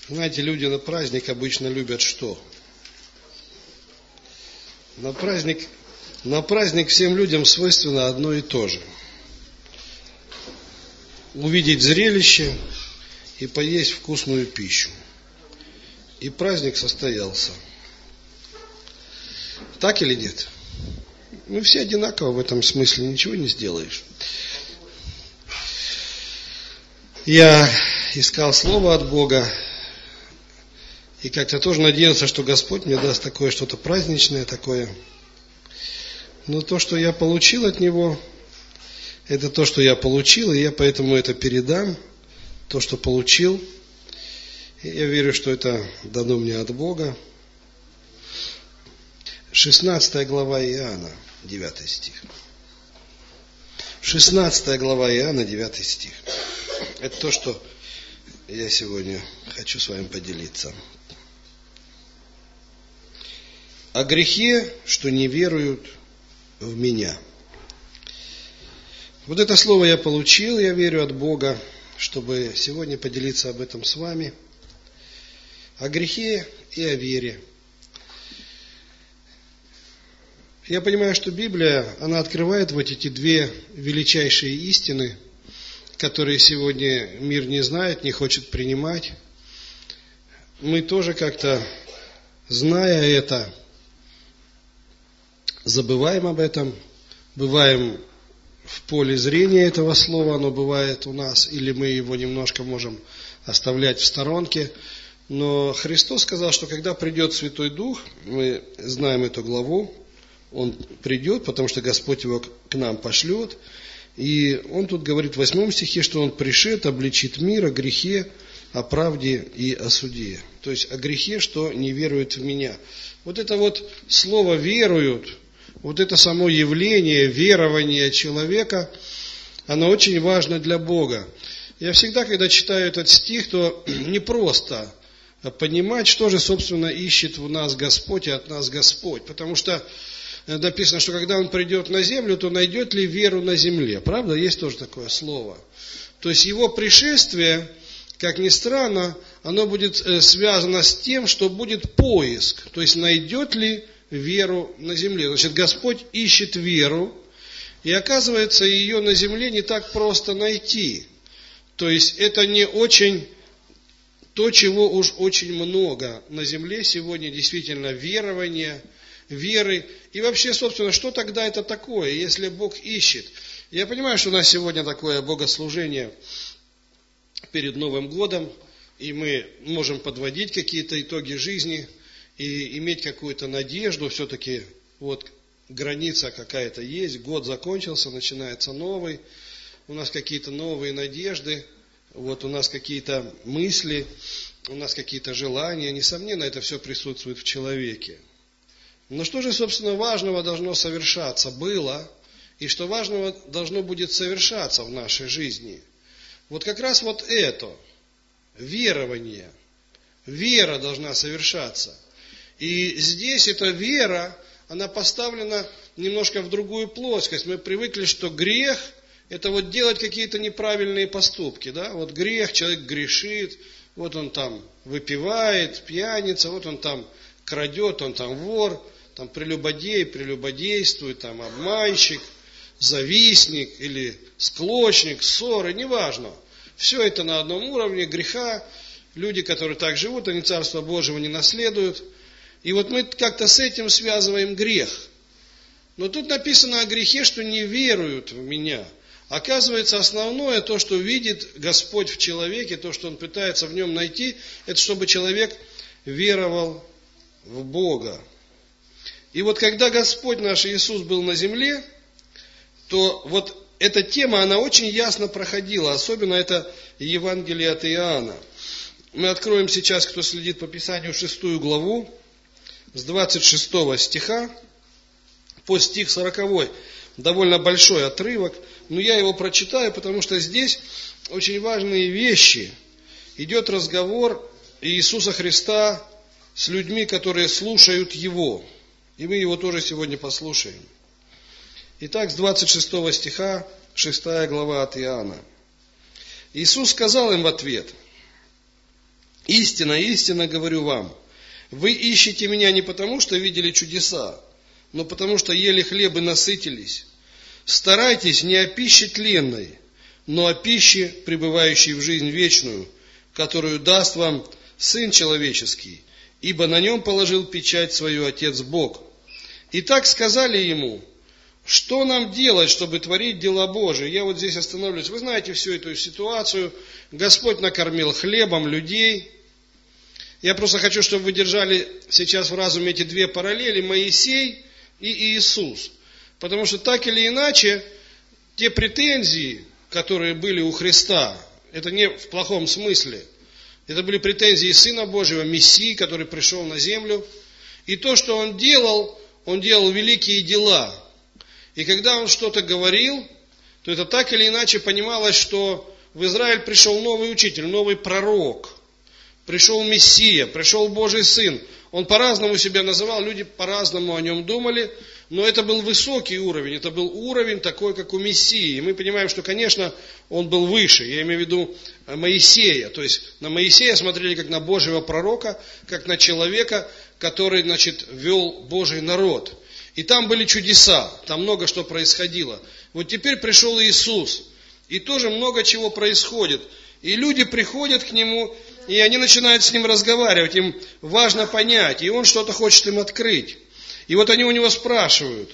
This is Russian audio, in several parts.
Знаете, люди на праздник обычно любят что? На праздник всем людям свойственно одно и то же. Увидеть зрелище и поесть вкусную пищу. И праздник состоялся. Так или нет? Мы все одинаково в этом смысле, ничего не сделаешь. Я искал слово от Бога. И как-то тоже надеялся, что Господь мне даст такое что-то праздничное такое. Но то, что я получил от Него, это то, что я получил, и я поэтому это передам. То, что получил. И я верю, что это дано мне от Бога. 16 глава Иоанна, 9 стих. 16 глава Иоанна, 9 стих. Это то, что я сегодня хочу с вами поделиться. О грехе, что не веруют в меня. Вот это слово я получил, я верю, от Бога, чтобы сегодня поделиться об этом с вами. О грехе и о вере. Я понимаю, что Библия, она открывает вот эти две величайшие истины, которые сегодня мир не знает, не хочет принимать. Мы тоже как-то, зная это, забываем об этом, бываем в поле зрения этого слова, оно бывает у нас, или мы его немножко можем оставлять в сторонке. Но Христос сказал, что когда придет Святой Дух, мы знаем эту главу, Он придет, потому что Господь его к нам пошлет. И Он тут говорит в 8 стихе, что Он пришед, обличит мир о грехе, о правде и о суде. То есть о грехе, что не веруют в меня. Вот это вот слово «веруют», вот это само явление, верование человека, оно очень важно для Бога. Я всегда, когда читаю этот стих, то непросто понимать, что же, собственно, ищет в нас Господь и от нас Господь. Потому что написано, что когда Он придет на землю, то найдет ли веру на земле. Правда? Есть тоже такое слово. То есть Его пришествие, как ни странно, оно будет связано с тем, что будет поиск. То есть найдет ли веру на земле. Значит, Господь ищет веру, и оказывается, ее на земле не так просто найти. То есть это не очень то, чего уж очень много на земле сегодня, действительно, верования, веры. И вообще, собственно, что тогда это такое, если Бог ищет? Я понимаю, что у нас сегодня такое богослужение перед Новым годом, и мы можем подводить какие-то итоги жизни и иметь какую-то надежду. Все-таки вот граница какая-то есть, год закончился, начинается новый, у нас какие-то новые надежды, вот у нас какие-то мысли, у нас какие-то желания. Несомненно, это все присутствует в человеке. Но что же, собственно, важного должно совершаться было, и что важного должно будет совершаться в нашей жизни? Вот как раз вот это, верование, вера должна совершаться. И здесь эта вера, она поставлена немножко в другую плоскость. Мы привыкли, что грех – это вот делать какие-то неправильные поступки. Да? Вот грех, человек грешит, вот он там выпивает, пьяница, вот он там крадет, он там вор, там прелюбодействует, там обманщик, завистник или склочник, ссоры, неважно. Все это на одном уровне греха. Люди, которые так живут, они Царства Божьего не наследуют. И вот мы как-то с этим связываем грех. Но тут написано о грехе, что не веруют в меня. Оказывается, основное, то, что видит Господь в человеке, то, что Он пытается в нем найти, это чтобы человек веровал в Бога. И вот когда Господь наш Иисус был на земле, то вот эта тема, она очень ясно проходила. Особенно это Евангелие от Иоанна. Мы откроем сейчас, кто следит по Писанию, 6 главу, с 26 стиха по стих 40, довольно большой отрывок, но я его прочитаю, потому что здесь очень важные вещи. Идет разговор Иисуса Христа с людьми, которые слушают Его. И мы Его тоже сегодня послушаем. Итак, с 26 стиха, 6 глава от Иоанна. Иисус сказал им в ответ: Истинно, истинно говорю вам, вы ищете меня не потому, что видели чудеса, но потому, что ели хлеб и насытились. Старайтесь не о пище тленной, но о пище, пребывающей в жизнь вечную, которую даст вам Сын Человеческий, ибо на нем положил печать свою Отец Бог. И так сказали ему: что нам делать, чтобы творить дела Божии? Я вот здесь остановлюсь. Вы знаете всю эту ситуацию. Господь накормил хлебом людей. Я просто хочу, чтобы вы держали сейчас в разуме эти две параллели: Моисей и Иисус. Потому что так или иначе, те претензии, которые были у Христа, это не в плохом смысле. Это были претензии Сына Божьего, Мессии, который пришел на землю. И то, что Он делал великие дела. И когда Он что-то говорил, то это так или иначе понималось, что в Израиль пришел новый учитель, новый пророк. Пришел Мессия, пришел Божий Сын. Он по-разному себя называл, люди по-разному о нем думали, но это был высокий уровень, это был уровень такой, как у Мессии. И мы понимаем, что, конечно, он был выше, я имею в виду Моисея. То есть на Моисея смотрели как на Божьего пророка, как на человека, который, вел Божий народ. И там были чудеса, там много что происходило. Вот теперь пришел Иисус, и тоже много чего происходит. И люди приходят к Нему, и они начинают с Ним разговаривать, им важно понять, и Он что-то хочет им открыть. И вот они у Него спрашивают,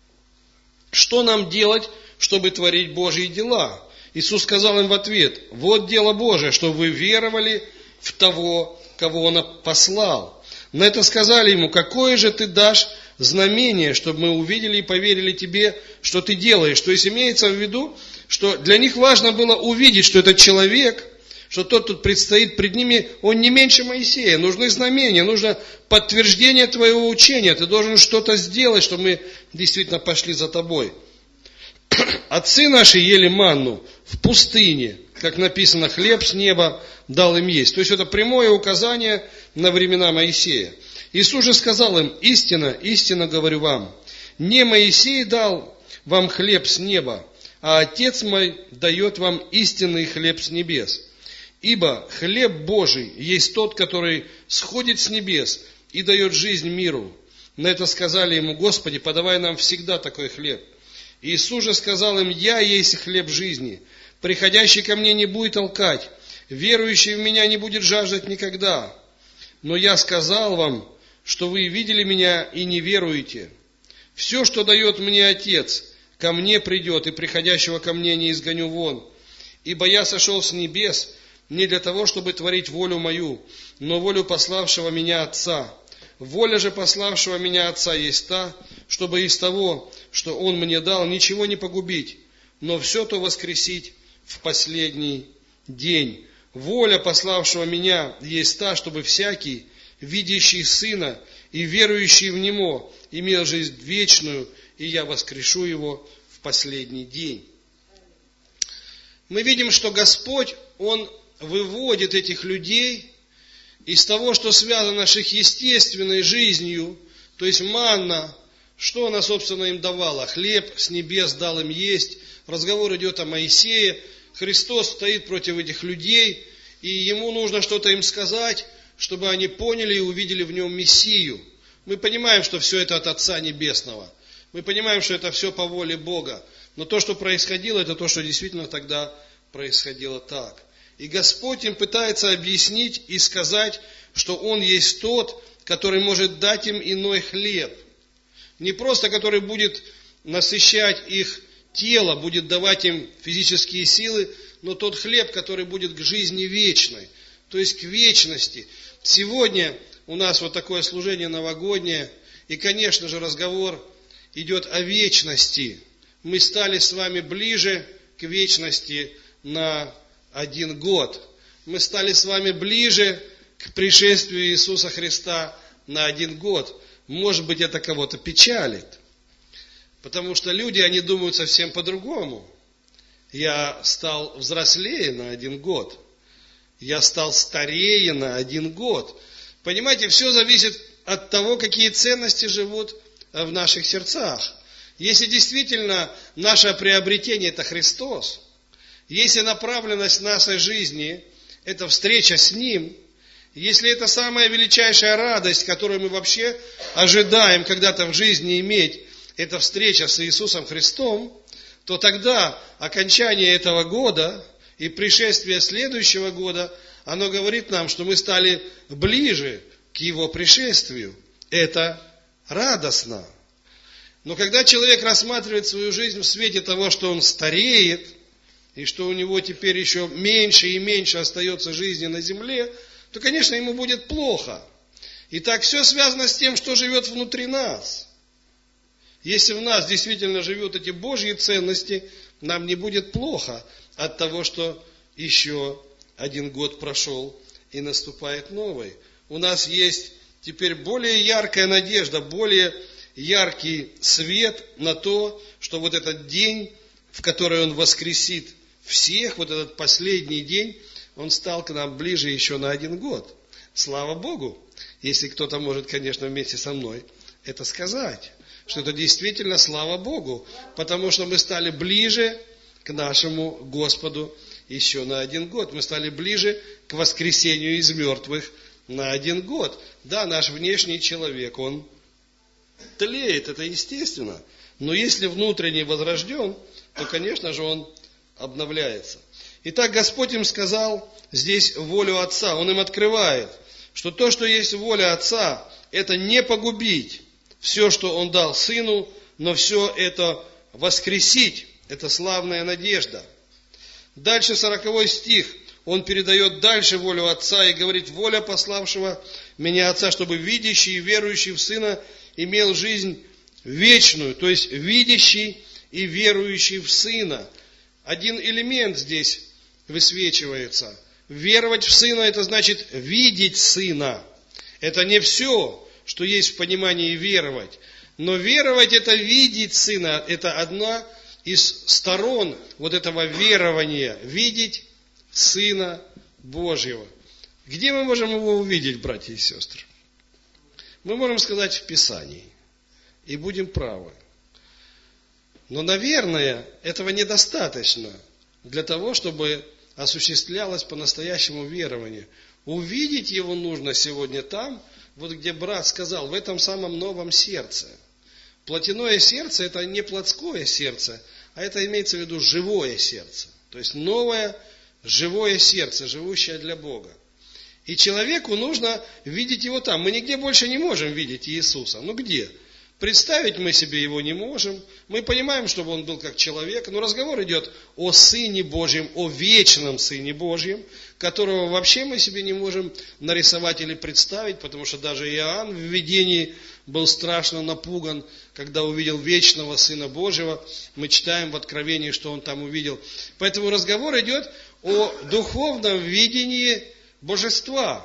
что нам делать, чтобы творить Божьи дела? Иисус сказал им в ответ: вот дело Божие, что вы веровали в того, кого Он послал. На это сказали Ему: какое же Ты дашь знамение, чтобы мы увидели и поверили Тебе, что Ты делаешь? То есть имеется в виду, что для них важно было увидеть, что этот человек, что тот тут предстоит пред ними, он не меньше Моисея. Нужны знамения, нужно подтверждение твоего учения. Ты должен что-то сделать, чтобы мы действительно пошли за тобой. Отцы наши ели манну в пустыне, как написано, хлеб с неба дал им есть. То есть это прямое указание на времена Моисея. Иисус же сказал им: истинно, истинно говорю вам, не Моисей дал вам хлеб с неба, а Отец мой дает вам истинный хлеб с небес. Ибо хлеб Божий есть тот, который сходит с небес и дает жизнь миру. На это сказали ему: Господи, подавай нам всегда такой хлеб. Иисус же сказал им: я есть хлеб жизни. Приходящий ко мне не будет алкать, верующий в меня не будет жаждать никогда. Но я сказал вам, что вы видели меня и не веруете. Все, что дает мне Отец, ко мне придет, и приходящего ко мне не изгоню вон. Ибо я сошел с небес не для того, чтобы творить волю мою, но волю пославшего меня Отца. Воля же пославшего меня Отца есть та, чтобы из того, что Он мне дал, ничего не погубить, но все то воскресить в последний день. Воля пославшего меня есть та, чтобы всякий, видящий Сына и верующий в Него, имел жизнь вечную, и я воскрешу его в последний день. Мы видим, что Господь, Он выводит этих людей из того, что связано с их естественной жизнью, то есть манна, что она, собственно, им давала? Хлеб с небес дал им есть. Разговор идет о Моисее. Христос стоит против этих людей, и Ему нужно что-то им сказать, чтобы они поняли и увидели в Нем Мессию. Мы понимаем, что все это от Отца Небесного. Мы понимаем, что это все по воле Бога. Но то, что происходило, это то, что действительно тогда происходило так. И Господь им пытается объяснить и сказать, что Он есть тот, который может дать им иной хлеб. Не просто который будет насыщать их тело, будет давать им физические силы, но тот хлеб, который будет к жизни вечной, то есть к вечности. Сегодня у нас вот такое служение новогоднее, и, конечно же, разговор идет о вечности. Мы стали с вами ближе к вечности на 1 год. Мы стали с вами ближе к пришествию Иисуса Христа на 1 год. Может быть, это кого-то печалит, потому что люди, они думают совсем по-другому. Я стал взрослее на 1 год. Я стал старее на 1 год. Понимаете, все зависит от того, какие ценности живут в наших сердцах. Если действительно наше приобретение – это Христос, если направленность нашей жизни – это встреча с Ним, если это самая величайшая радость, которую мы вообще ожидаем когда-то в жизни иметь, это встреча с Иисусом Христом, то тогда окончание этого года и пришествие следующего года, оно говорит нам, что мы стали ближе к Его пришествию. Это радостно. Но когда человек рассматривает свою жизнь в свете того, что он стареет, и что у него теперь еще меньше и меньше остается жизни на земле, то, конечно, ему будет плохо. И так все связано с тем, что живет внутри нас. Если в нас действительно живут эти Божьи ценности, нам не будет плохо от того, что еще один год прошел и наступает новый. У нас есть теперь более яркая надежда, более яркий свет на то, что вот этот день, в который Он воскресит всех, вот этот последний день, он стал к нам ближе еще на 1 год. Слава Богу, если кто-то может, конечно, вместе со мной это сказать, что это действительно слава Богу, потому что мы стали ближе к нашему Господу еще на 1 год. Мы стали ближе к воскресению из мертвых на 1 год. Да, наш внешний человек, он тлеет, это естественно, но если внутренний возрожден, то, конечно же, он обновляется. Итак, Господь им сказал здесь волю Отца. Он им открывает, что то, что есть воля Отца, это не погубить все, что Он дал Сыну, но все это воскресить. Это славная надежда. Дальше 40 стих. Он передает дальше волю Отца и говорит: воля пославшего меня Отца, чтобы видящий и верующий в Сына имел жизнь вечную. То есть видящий и верующий в Сына. Один элемент здесь высвечивается. Веровать в Сына, это значит видеть Сына. Это не все, что есть в понимании веровать. Но веровать, это видеть Сына. Это одна из сторон вот этого верования. Видеть Сына Божьего. Где мы можем Его увидеть, братья и сестры? Мы можем сказать в Писании. И будем правы. Но, наверное, этого недостаточно для того, чтобы осуществлялось по-настоящему верование. Увидеть его нужно сегодня там, вот где брат сказал, в этом самом новом сердце. Плотяное сердце – это не плотское сердце, а это имеется в виду живое сердце. То есть новое живое сердце, живущее для Бога. И человеку нужно видеть его там. Мы нигде больше не можем видеть Иисуса. Ну где? Представить мы себе Его не можем. Мы понимаем, чтобы Он был как человек. Но разговор идет о Сыне Божьем, о вечном Сыне Божьем, которого вообще мы себе не можем нарисовать или представить, потому что даже Иоанн в видении был страшно напуган, когда увидел вечного Сына Божьего. Мы читаем в Откровении, что он там увидел. Поэтому разговор идет о духовном видении Божества,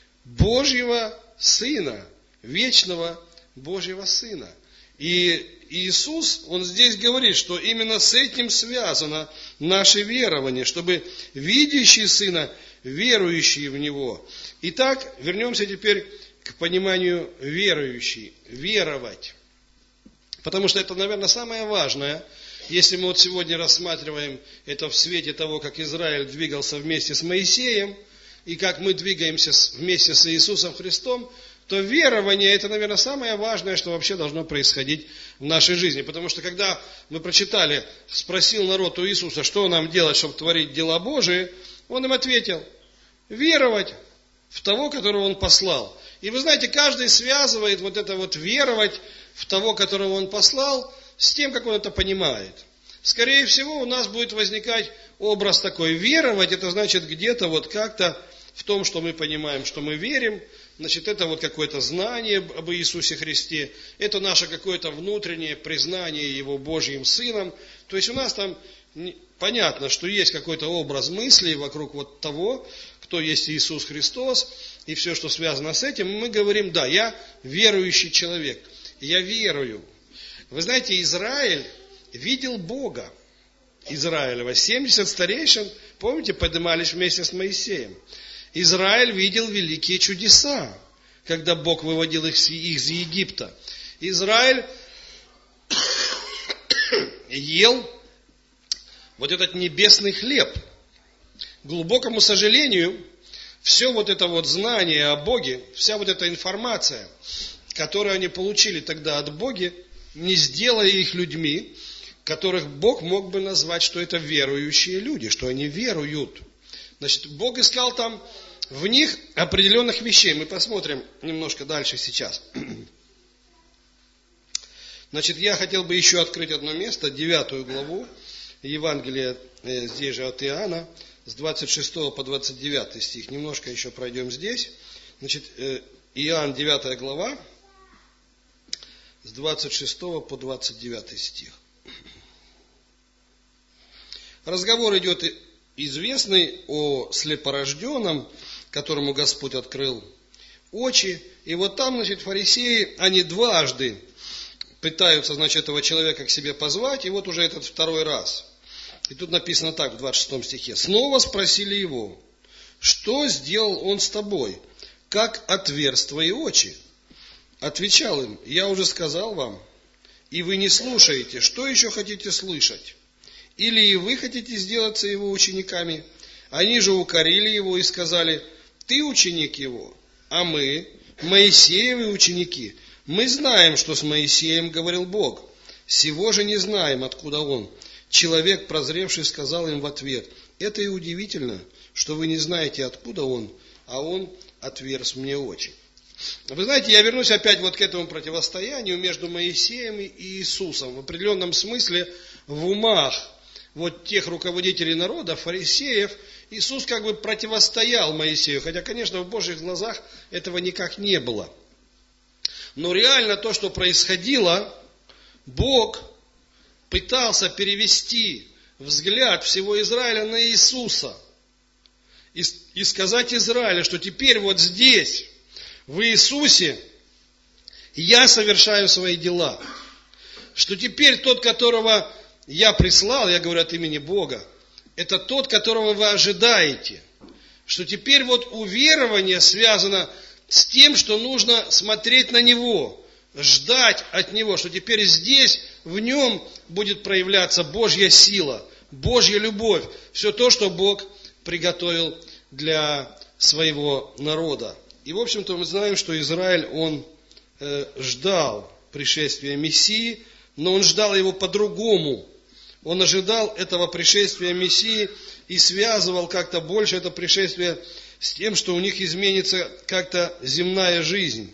Божьего Сына, вечного Божьего Сына. И Иисус, Он здесь говорит, что именно с этим связано наше верование, чтобы видящий Сына, верующий в Него. Итак, вернемся теперь к пониманию верующий, веровать. Потому что это, наверное, самое важное. Если мы вот сегодня рассматриваем это в свете того, как Израиль двигался вместе с Моисеем, и как мы двигаемся вместе с Иисусом Христом, то верование – это, наверное, самое важное, что вообще должно происходить в нашей жизни. Потому что, когда мы прочитали, спросил народ у Иисуса, что нам делать, чтобы творить дела Божии, Он им ответил: веровать в того, которого Он послал. И вы знаете, каждый связывает вот это вот веровать в того, которого Он послал, с тем, как он это понимает. Скорее всего, у нас будет возникать образ такой: веровать – это значит где-то вот как-то в том, что мы понимаем, что мы верим. Значит, это вот какое-то знание об Иисусе Христе, это наше какое-то внутреннее признание Его Божьим Сыном. То есть у нас там понятно, что есть какой-то образ мыслей вокруг вот того, кто есть Иисус Христос, и все, что связано с этим. Мы говорим: да, я верующий человек, я верую. Вы знаете, Израиль видел Бога. Израилева 70 старейшин, помните, поднимались вместе с Моисеем. Израиль видел великие чудеса, когда Бог выводил их из Египта. Израиль ел вот этот небесный хлеб. К глубокому сожалению, все вот это вот знание о Боге, вся вот эта информация, которую они получили тогда от Бога, не сделая их людьми, которых Бог мог бы назвать, что это верующие люди, что они веруют. Значит, Бог искал там в них определенных вещей. Мы посмотрим немножко дальше сейчас. Значит, я хотел бы еще открыть одно место, 9 главу Евангелия, здесь же от Иоанна, с 26 по 29 стих. Немножко еще пройдем здесь. Значит, Иоанн 9 глава, с 26 по 29 стих. Разговор идет известный о слепорожденном, которому Господь открыл очи. И вот там, значит, фарисеи, они дважды пытаются, значит, этого человека к себе позвать, и вот уже этот второй раз. И тут написано так, в 26 стихе. Снова спросили его, что сделал он с тобой? Как отверз твои очи? Отвечал им, я уже сказал вам, и вы не слушаете, что еще хотите слышать? Или и вы хотите сделаться его учениками? Они же укорили его и сказали, ты ученик его, а мы, Моисеевы ученики. Мы знаем, что с Моисеем говорил Бог. Сего же не знаем, откуда он. Человек, прозревший, сказал им в ответ, это и удивительно, что вы не знаете, откуда он, а он отверз мне очи. Вы знаете, я вернусь опять вот к этому противостоянию между Моисеем и Иисусом. В определенном смысле в умах вот тех руководителей народа, фарисеев, Иисус как бы противостоял Моисею. Хотя, конечно, в Божьих глазах этого никак не было. Но реально то, что происходило, Бог пытался перевести взгляд всего Израиля на Иисуса. И сказать Израилю, что теперь вот здесь, в Иисусе, я совершаю свои дела. Что теперь тот, которого я прислал, я говорю от имени Бога, это тот, которого вы ожидаете. Что теперь вот уверование связано с тем, что нужно смотреть на Него, ждать от Него, что теперь здесь, в Нем будет проявляться Божья сила, Божья любовь, все то, что Бог приготовил для своего народа. И, в общем-то, мы знаем, что Израиль, он ждал пришествия Мессии, но он ждал его по-другому. Он ожидал этого пришествия Мессии и связывал как-то больше это пришествие с тем, что у них изменится как-то земная жизнь.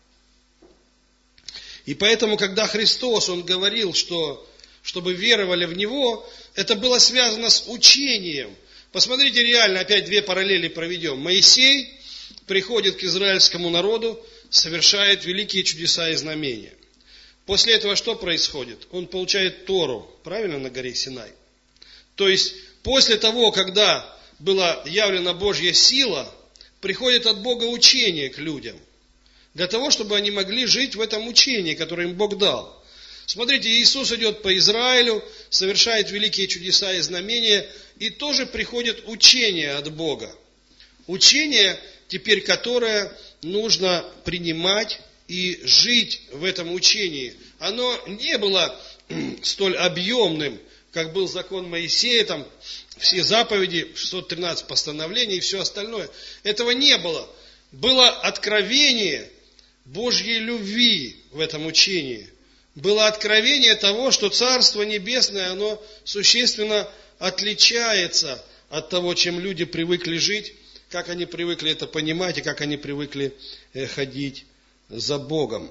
И поэтому, когда Христос, Он говорил, что чтобы веровали в Него, это было связано с учением. Посмотрите, реально, опять две параллели проведем. Моисей приходит к израильскому народу, совершает великие чудеса и знамения. После этого что происходит? Он получает Тору, правильно, на горе Синай. То есть, после того, когда была явлена Божья сила, приходит от Бога учение к людям. Для того, чтобы они могли жить в этом учении, которое им Бог дал. Смотрите, Иисус идет по Израилю, совершает великие чудеса и знамения, и тоже приходит учение от Бога. Учение, теперь которое нужно принимать и жить в этом учении. Оно не было столь объемным, как был закон Моисея, там все заповеди, 613 постановлений и все остальное. Этого не было. Было откровение Божьей любви в этом учении. Было откровение того, что Царство Небесное, оно существенно отличается от того, чем люди привыкли жить, как они привыкли это понимать и как они привыкли ходить за Богом.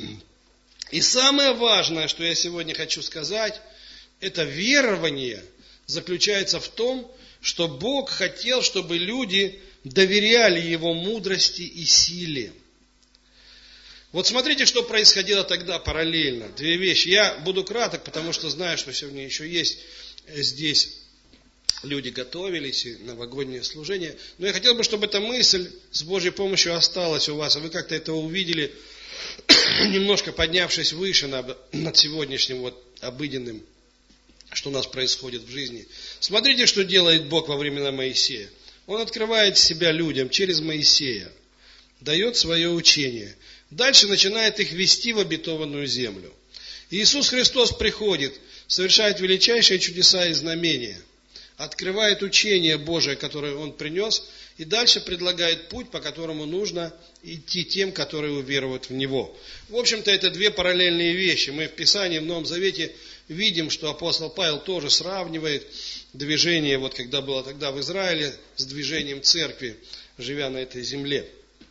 И самое важное, что я сегодня хочу сказать, это верование заключается в том, что Бог хотел, чтобы люди доверяли Его мудрости и силе. Вот смотрите, что происходило тогда параллельно. Две вещи. Я буду краток, потому что знаю, что сегодня еще есть здесь люди готовились, и новогоднее служение. Но я хотел бы, чтобы эта мысль с Божьей помощью осталась у вас, а вы как-то это увидели, немножко поднявшись выше над сегодняшним вот обыденным, что у нас происходит в жизни. Смотрите, что делает Бог во времена Моисея. Он открывает себя людям через Моисея, дает свое учение. Дальше начинает их вести в обетованную землю. Иисус Христос приходит, совершает величайшие чудеса и знамения. открывает учение Божие, которое Он принес, и дальше предлагает путь, по которому нужно идти тем, которые уверуют в Него. В общем-то, это две параллельные вещи. Мы в Писании, в Новом Завете видим, что апостол Павел тоже сравнивает движение, вот когда было тогда в Израиле, с движением церкви, живя на этой земле.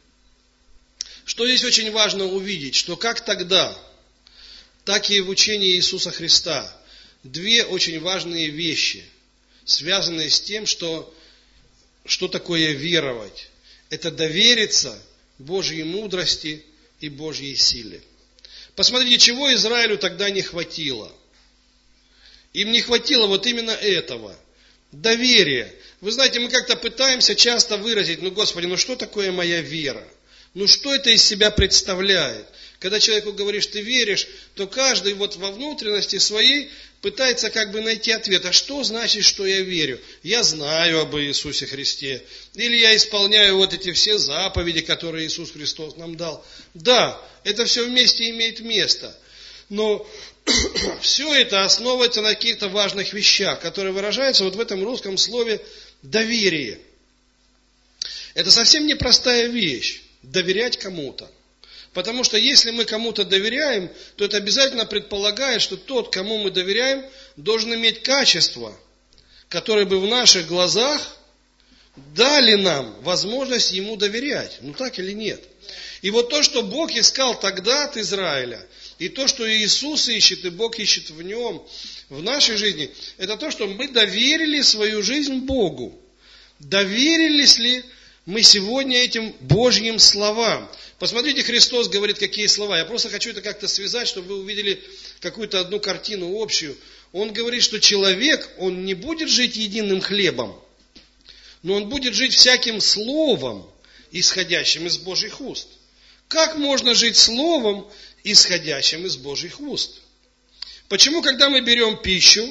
Что здесь очень важно увидеть, что как тогда, так и в учении Иисуса Христа две очень важные вещи, связанные с тем, что такое веровать. Это довериться Божьей мудрости и Божьей силе. Посмотрите, чего Израилю тогда не хватило. Им не хватило вот именно этого. Доверия. Вы знаете, мы как-то пытаемся часто выразить, Господи, что такое моя вера? Что это из себя представляет? Когда человеку говоришь, ты веришь, то каждый вот во внутренности своей пытается как бы найти ответ. А что значит, что я верю? Я знаю об Иисусе Христе. Или я исполняю вот эти все заповеди, которые Иисус Христос нам дал. Да, это все вместе имеет место. Но все это основывается на каких-то важных вещах, которые выражаются вот в этом русском слове доверие. Это совсем непростая вещь. Доверять кому-то. Потому что если мы кому-то доверяем, то это обязательно предполагает, что тот, кому мы доверяем, должен иметь качества, которые бы в наших глазах дали нам возможность ему доверять. Так или нет? И вот то, что Бог искал тогда от Израиля, и то, что Иисус ищет, и Бог ищет в нем, в нашей жизни, это то, что мы доверили свою жизнь Богу. Доверились ли мы сегодня этим Божьим словам? Посмотрите, Христос говорит, какие слова. Я просто хочу это как-то связать, чтобы вы увидели какую-то одну картину общую. Он говорит, что человек, он не будет жить единым хлебом, но он будет жить всяким словом, исходящим из Божьих уст. Как можно жить словом, исходящим из Божьих уст? Почему, когда мы берем пищу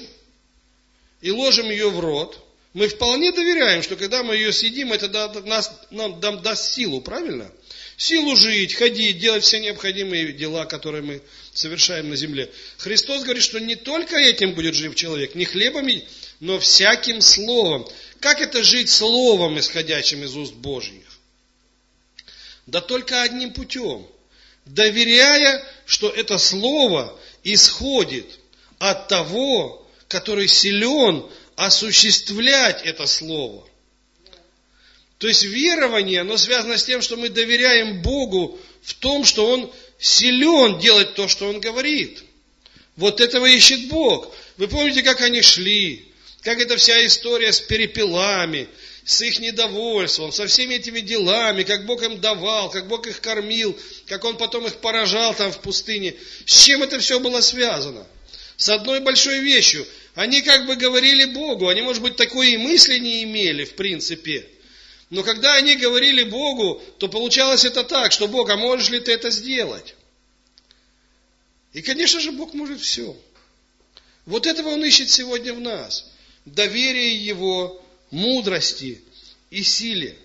и ложим ее в рот, мы вполне доверяем, что когда мы ее съедим, это нам даст силу, правильно? Силу жить, ходить, делать все необходимые дела, которые мы совершаем на земле. Христос говорит, что не только этим будет жив человек, не хлебом, но всяким словом. Как это жить словом, исходящим из уст Божьих? Да только одним путем. Доверяя, что это слово исходит от того, который силен осуществлять это слово. То есть верование, оно связано с тем, что мы доверяем Богу в том, что Он силен делать то, что Он говорит. Вот этого ищет Бог. Вы помните, как они шли, как эта вся история с перепелами, с их недовольством, со всеми этими делами, как Бог им давал, как Бог их кормил, как Он потом их поражал там в пустыне. С чем это все было связано? С одной большой вещью. Они как бы говорили Богу, они, может быть, такой и мысли не имели, в принципе. Но когда они говорили Богу, то получалось это так, что Бог, а можешь ли ты это сделать? И, конечно же, Бог может все. Вот этого Он ищет сегодня в нас. Доверие Его, мудрости и силе.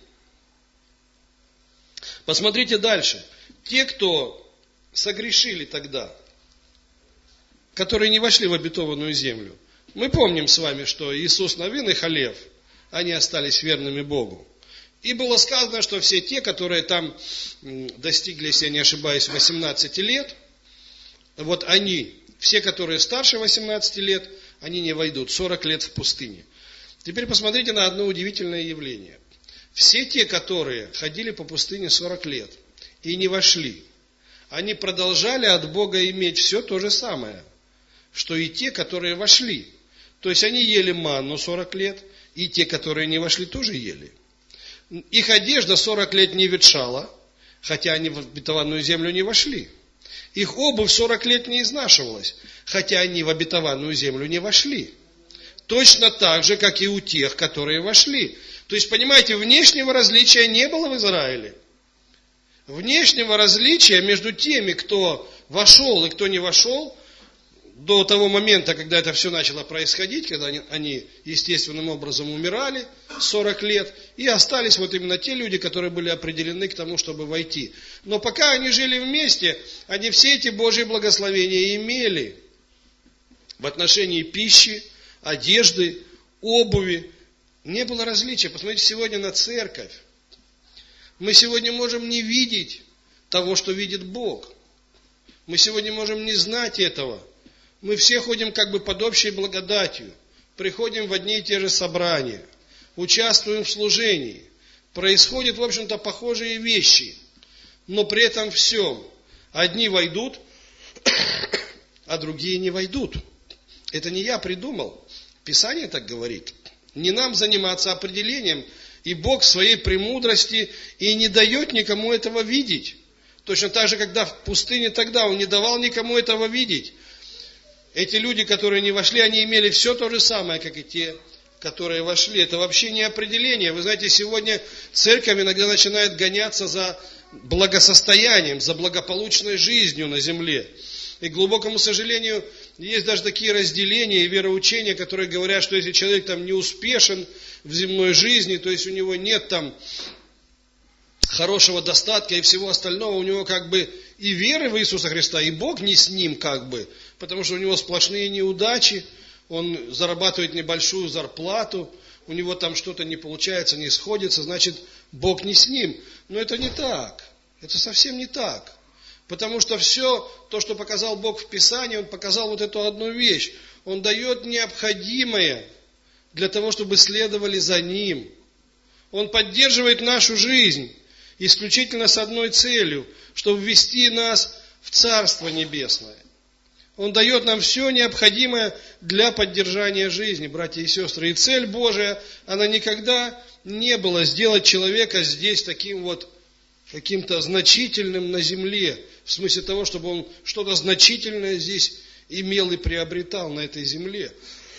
Посмотрите дальше. Те, кто согрешили тогда, которые не вошли в обетованную землю. Мы помним с вами, что Иисус Навин и Халев, они остались верными Богу. И было сказано, что все те, которые там достигли, если я не ошибаюсь, 18 лет, вот они, все, которые старше 18 лет, они не войдут, 40 лет в пустыне. Теперь посмотрите на одно удивительное явление. Все те, которые ходили по пустыне 40 лет и не вошли, они продолжали от Бога иметь все то же самое, что и те, которые вошли. То есть они ели манну 40 лет, и те, которые не вошли, тоже ели. Их одежда 40 лет не ветшала, хотя они в обетованную землю не вошли. Их обувь 40 лет не изнашивалась, хотя они в обетованную землю не вошли. Точно так же, как и у тех, которые вошли. То есть, понимаете, внешнего различия не было в Израиле. Внешнего различия между теми, кто вошел и кто не вошел, до того момента, когда это все начало происходить, когда они естественным образом умирали 40 лет, и остались вот именно те люди, которые были определены к тому, чтобы войти. Но пока они жили вместе, они все эти Божьи благословения имели в отношении пищи, одежды, обуви. Не было различия. Посмотрите сегодня на церковь. Мы сегодня можем не видеть того, что видит Бог. Мы сегодня можем не знать этого. Мы все ходим как бы под общей благодатью. Приходим в одни и те же собрания. Участвуем в служении. Происходят, в общем-то, похожие вещи. Но при этом всем. Одни войдут, а другие не войдут. Это не я придумал. Писание так говорит. Не нам заниматься определением. И Бог в своей премудрости и не дает никому этого видеть. Точно так же, когда в пустыне тогда Он не давал никому этого видеть. Эти люди, которые не вошли, они имели все то же самое, как и те, которые вошли. Это вообще не определение. Вы знаете, сегодня церковь иногда начинает гоняться за благосостоянием, за благополучной жизнью на земле. И, к глубокому сожалению, есть даже такие разделения и вероучения, которые говорят, что если человек там не успешен в земной жизни, то есть у него нет там хорошего достатка и всего остального, у него как бы и веры в Иисуса Христа, и Бог не с ним как бы, потому что у него сплошные неудачи, он зарабатывает небольшую зарплату, у него там что-то не получается, не сходится, значит, Бог не с ним. Но это не так, это совсем не так. Потому что все то, что показал Бог в Писании, Он показал вот эту одну вещь. Он дает необходимое для того, чтобы следовали за Ним. Он поддерживает нашу жизнь исключительно с одной целью, чтобы ввести нас в Царство Небесное. Он дает нам все необходимое для поддержания жизни, братья и сестры. И цель Божия, она никогда не была сделать человека здесь таким вот каким-то значительным на земле, в смысле того, чтобы он что-то значительное здесь имел и приобретал на этой земле.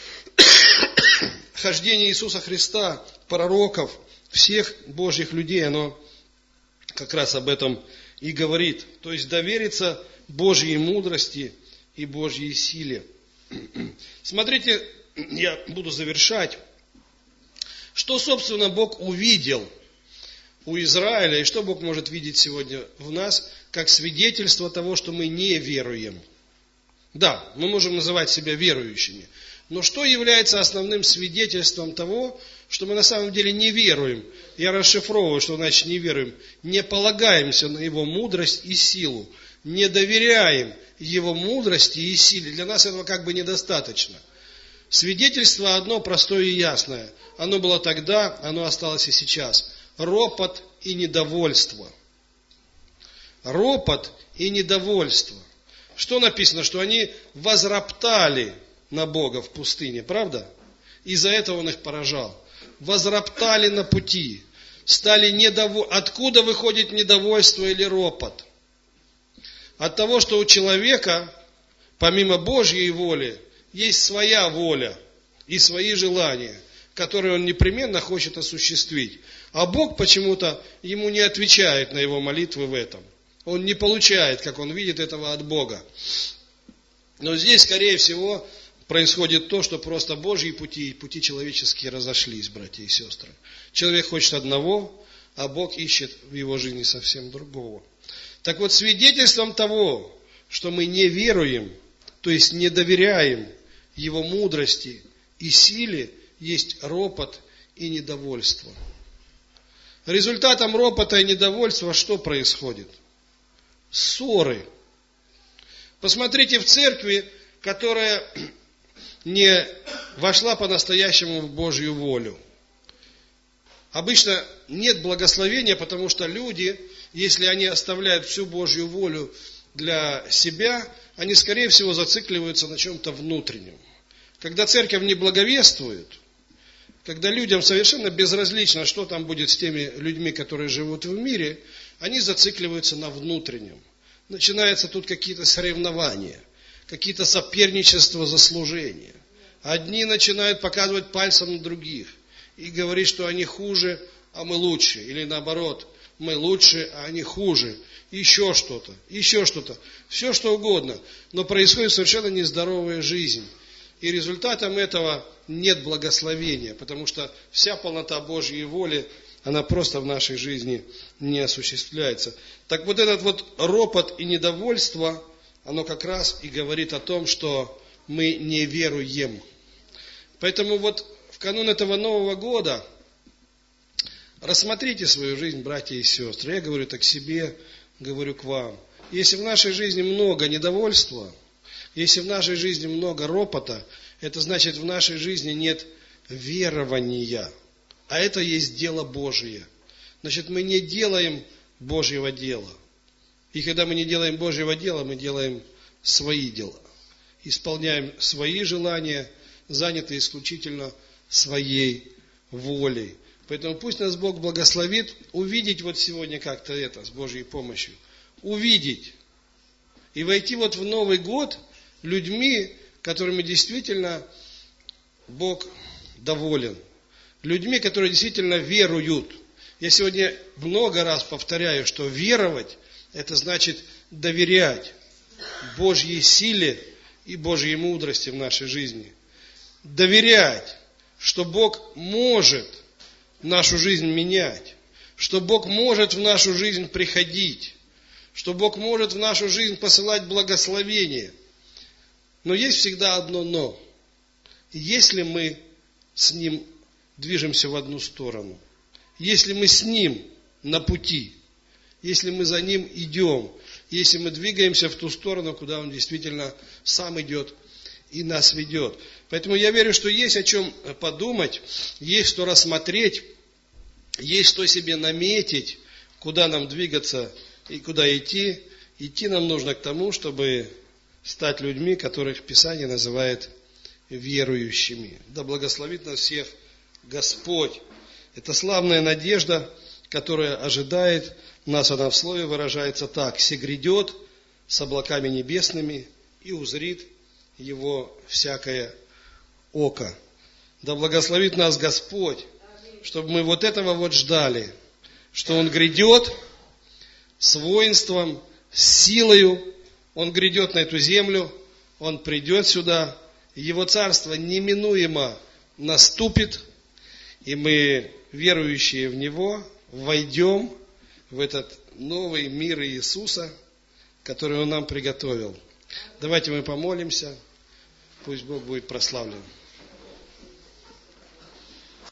Хождение Иисуса Христа, пророков, всех Божьих людей, оно как раз об этом и говорит. То есть довериться Божьей мудрости и Божьей силе. Смотрите, я буду завершать. Что, собственно, Бог увидел у Израиля, и что Бог может видеть сегодня в нас, как свидетельство того, что мы не веруем. Да, мы можем называть себя верующими, но что является основным свидетельством того, что мы на самом деле не веруем? Я расшифровываю, что значит не веруем. Не полагаемся на Его мудрость и силу, не доверяем Его мудрости и силе. Для нас этого как бы недостаточно. Свидетельство одно простое и ясное. Оно было тогда, оно осталось и сейчас. Ропот и недовольство. Ропот и недовольство. Что написано? Что они возроптали на Бога в пустыне, правда? Из-за этого Он их поражал. Возроптали на пути. Стали недовольны. Откуда выходит недовольство или ропот? От того, что у человека, помимо Божьей воли, есть своя воля и свои желания, которые он непременно хочет осуществить. А Бог почему-то ему не отвечает на его молитвы в этом. Он не получает, как он видит, этого от Бога. Но здесь, скорее всего, происходит то, что просто Божьи пути и пути человеческие разошлись, братья и сестры. Человек хочет одного, а Бог ищет в его жизни совсем другого. Так вот, свидетельством того, что мы не веруем, то есть не доверяем Его мудрости и силе, есть ропот и недовольство. Результатом ропота и недовольства что происходит? Ссоры. Посмотрите в церкви, которая не вошла по-настоящему в Божью волю. Обычно нет благословения, потому что люди, если они оставляют всю Божью волю для себя, они, скорее всего, зацикливаются на чем-то внутреннем. Когда церковь не благовествует, когда людям совершенно безразлично, что там будет с теми людьми, которые живут в мире, они зацикливаются на внутреннем. Начинаются тут какие-то соревнования, какие-то соперничества за служение. Одни начинают показывать пальцем на других и говорить, что они хуже, а мы лучше. Или наоборот, мы лучше, а они хуже. Еще что-то, все что угодно. Но происходит совершенно нездоровая жизнь. И результатом этого нет благословения, потому что вся полнота Божьей воли, она просто в нашей жизни не осуществляется. Так вот этот вот ропот и недовольство, оно как раз и говорит о том, что мы не веруем. Поэтому вот в канун этого Нового года рассмотрите свою жизнь, братья и сестры. Я говорю так себе, говорю к вам. Если в нашей жизни много недовольства, если в нашей жизни много ропота, это значит, в нашей жизни нет верования. А это есть дело Божие. Значит, мы не делаем Божьего дела. И когда мы не делаем Божьего дела, мы делаем свои дела. Исполняем свои желания, заняты исключительно своей волей. Поэтому пусть нас Бог благословит увидеть вот сегодня как-то это с Божьей помощью. Увидеть. И войти вот в Новый год людьми, которыми действительно Бог доволен. Людьми, которые действительно веруют. Я сегодня много раз повторяю, что веровать, это значит доверять Божьей силе и Божьей мудрости в нашей жизни. Доверять, что Бог может нашу жизнь менять, что Бог может в нашу жизнь приходить, что Бог может в нашу жизнь посылать благословение. Но есть всегда одно «но». Если мы с Ним движемся в одну сторону, если мы с Ним на пути, если мы за Ним идем, если мы двигаемся в ту сторону, куда Он действительно сам идет и нас ведет. Поэтому я верю, что есть о чем подумать, есть что рассмотреть, есть что себе наметить, куда нам двигаться и куда идти. Идти нам нужно к тому, чтобы стать людьми, которых Писание называет верующими. Да благословит нас всех Господь. Это славная надежда, которая ожидает нас, она в слове выражается так: «Се грядет с облаками небесными, и узрит его всякое око». Да благословит нас Господь, чтобы мы вот этого вот ждали, что Он грядет с воинством, с силою, Он грядет на эту землю, Он придет сюда, Его царство неминуемо наступит, и мы, верующие в Него, войдем в этот новый мир Иисуса, который Он нам приготовил. Давайте мы помолимся, пусть Бог будет прославлен.